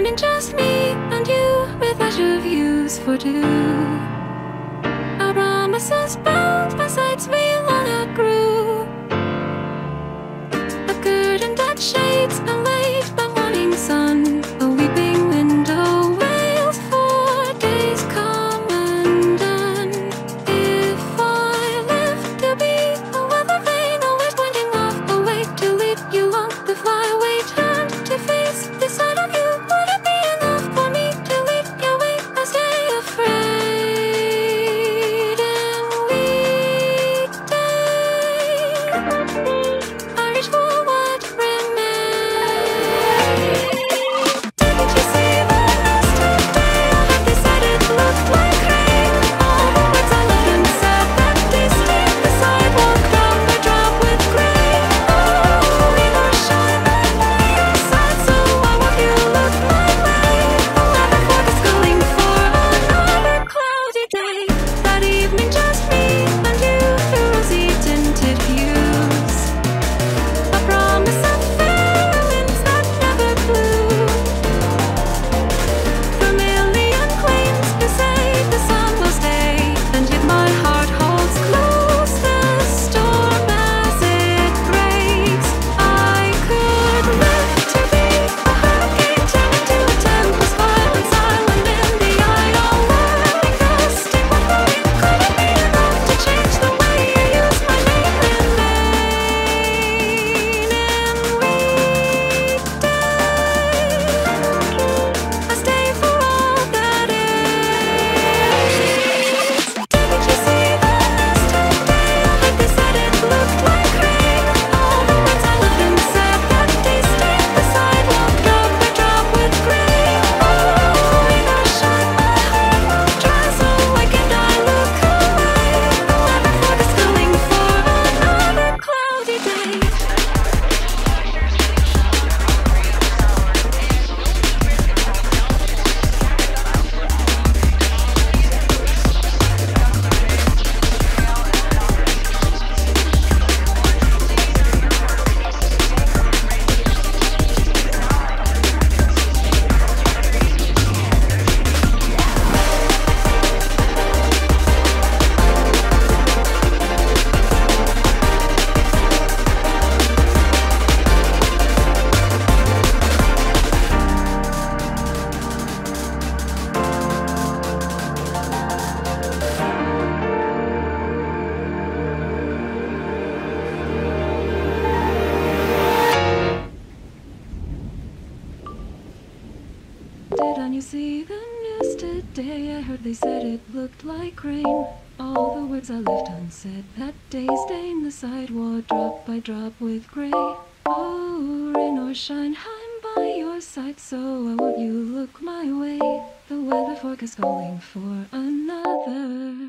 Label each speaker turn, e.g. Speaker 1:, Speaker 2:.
Speaker 1: evening just me and you, with leisure views for two. Our promises bound by sights we long outgrew. A curtain that shades a late but morning sun. A weeping window wails for days come undone. If I live to be a weather vane, always pointing off away to lead you on the flyaway, turned to face the side of you. Would it be enough for me to lead your way? I stay afraid and weekday. I reach for what remains. Didn't you see that yesterday? I had decided to look like rain. All the words I left unsaid that they stained the sidewalk drop by drop with gray. Oh, in our shine by your side, so why won't you look my way? Another focus calling for another cloudy day. That evening just me and you through rosy tinted views. A promise of fair winds that never blew. Vermilion claims to say the sun will stay, and yet my heart holds close the storm as it breaks. I could live to be a hurricane turned into a tempest, violent, silent in the eye, all whirling, gusting, wondering, could it be enough to change the way you use my name in vain? And weekday, I stay for all that is. Didn't you see that yesterday? I had decided to look like rain. All the words I left unsaid that they stained the sidewalk drop by drop with gray. Oh, in our shine my heart will dry, so why can't I look away? Another focus calling for another cloudy day. Didn't you see the news today? I heard they said it looked like rain. All the words I left unsaid that day stained the sidewalk drop by drop with gray. Oh, rain or shine, I'm by your side, so why won't you look my way? The weather forecast calling for another